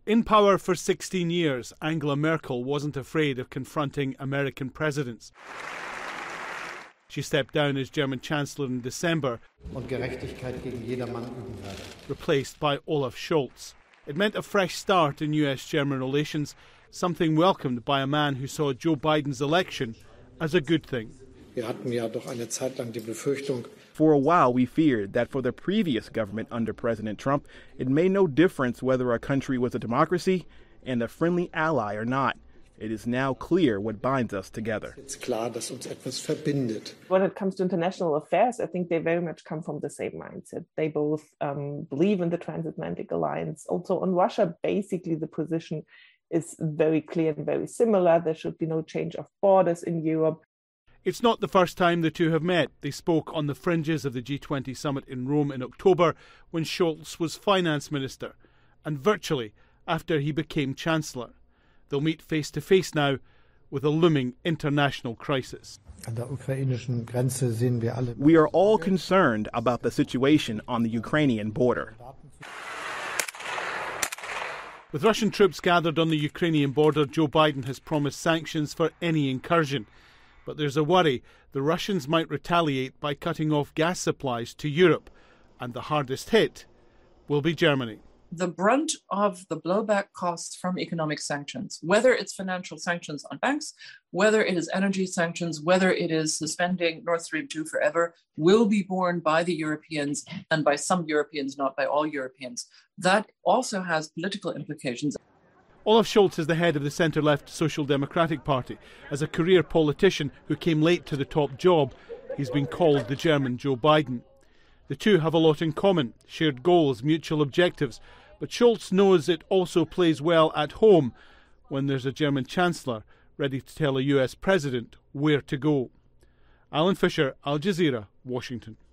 In power for 16 years, Angela Merkel wasn't afraid of confronting American presidents. She stepped down as German Chancellor in December, replaced by Olaf Scholz. It meant a fresh start in US-German relations, something welcomed by a man who saw Joe Biden's election as a good thing. For a while, we feared that for the previous government under President Trump, it made no difference whether a country was a democracy and a friendly ally or not. It is now clear what binds us together. When it comes to international affairs, I think they very much come from the same mindset. They both believe in the transatlantic alliance. Also on Russia, basically the position is very clear and very similar. There should be no change of borders in Europe. It's not the first time the two have met. They spoke on the fringes of the G20 summit in Rome in October when Scholz was finance minister, and virtually after he became chancellor. They'll meet face to face now with a looming international crisis. We are all concerned about the situation on the Ukrainian border. With Russian troops gathered on the Ukrainian border, Joe Biden has promised sanctions for any incursion. But there's a worry the Russians might retaliate by cutting off gas supplies to Europe, and the hardest hit will be Germany. The brunt of the blowback costs from economic sanctions, whether it's financial sanctions on banks, whether it is energy sanctions, whether it is suspending Nord Stream 2 forever, will be borne by the Europeans and by some Europeans, not by all Europeans. That also has political implications. Olaf Scholz is the head of the centre-left Social Democratic Party. As a career politician who came late to the top job, he's been called the German Joe Biden. The two have a lot in common, shared goals, mutual objectives. But Scholz knows it also plays well at home when there's a German Chancellor ready to tell a US President where to go. Alan Fisher, Al Jazeera, Washington.